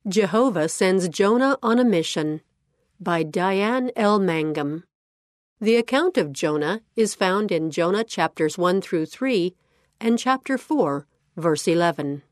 Jehovah Sends Jonah on a Mission by Diane L. Mangum. The account of Jonah is found in Jonah chapters 1 through 3 and chapter 4, verse 11.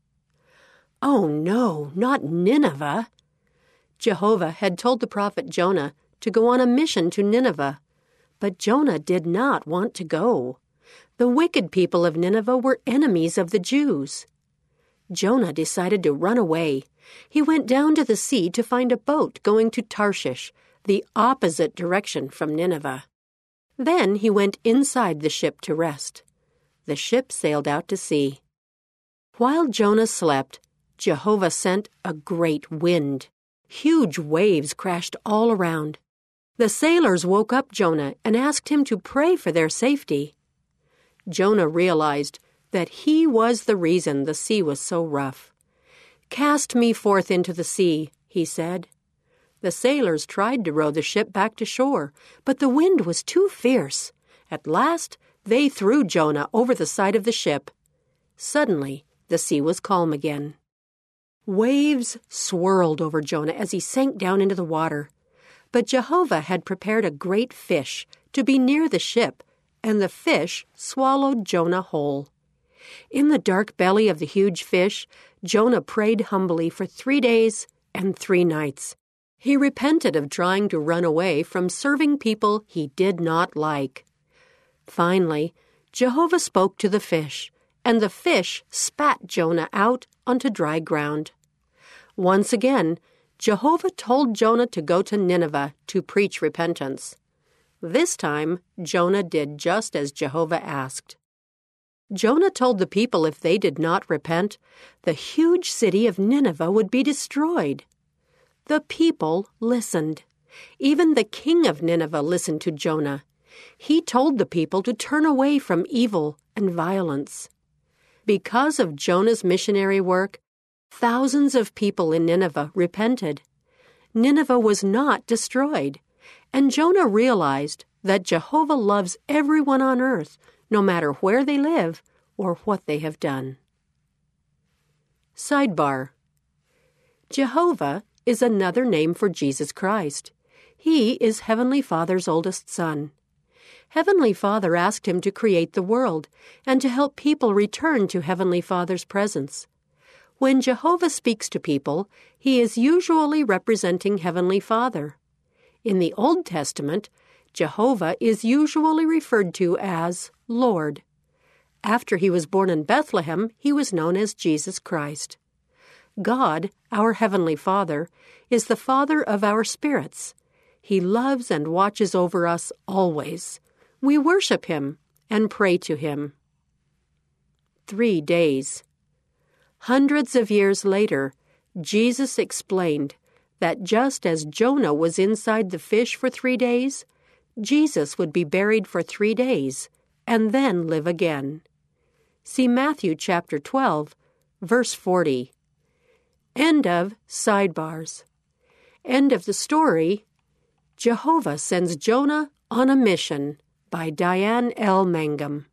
Oh no, not Nineveh! Jehovah had told the prophet Jonah to go on a mission to Nineveh, but Jonah did not want to go. The wicked people of Nineveh were enemies of the Jews. Jonah decided to run away. He went down to the sea to find a boat going to Tarshish, the opposite direction from Nineveh. Then he went inside the ship to rest. The ship sailed out to sea. While Jonah slept, Jehovah sent a great wind. Huge waves crashed all around. The sailors woke up Jonah and asked him to pray for their safety. Jonah realized that he was the reason the sea was so rough. "Cast me forth into the sea," he said. The sailors tried to row the ship back to shore, but the wind was too fierce. At last, they threw Jonah over the side of the ship. Suddenly, the sea was calm again. Waves swirled over Jonah as he sank down into the water. But Jehovah had prepared a great fish to be near the ship, and the fish swallowed Jonah whole. In the dark belly of the huge fish, Jonah prayed humbly for 3 days and 3 nights. He repented of trying to run away from serving people he did not like. Finally, Jehovah spoke to the fish, and the fish spat Jonah out onto dry ground. Once again, Jehovah told Jonah to go to Nineveh to preach repentance. This time, Jonah did just as Jehovah asked. Jonah told the people if they did not repent, the huge city of Nineveh would be destroyed. The people listened. Even the king of Nineveh listened to Jonah. He told the people to turn away from evil and violence. Because of Jonah's missionary work, thousands of people in Nineveh repented. Nineveh was not destroyed, and Jonah realized that Jehovah loves everyone on earth, no matter where they live or what they have done. Sidebar: Jehovah is another name for Jesus Christ. He is Heavenly Father's oldest son. Heavenly Father asked him to create the world and to help people return to Heavenly Father's presence. When Jehovah speaks to people, he is usually representing Heavenly Father. In the Old Testament, Jehovah is usually referred to as Lord. After he was born in Bethlehem, he was known as Jesus Christ. God, our Heavenly Father, is the Father of our spirits. He loves and watches over us always. We worship him and pray to him. 3 days. Hundreds of years later, Jesus explained that just as Jonah was inside the fish for 3 days, Jesus would be buried for 3 days and then live again. See Matthew chapter 12, verse 40. End of sidebars. End of the story, Jehovah Sends Jonah on a Mission by Diane L. Mangum.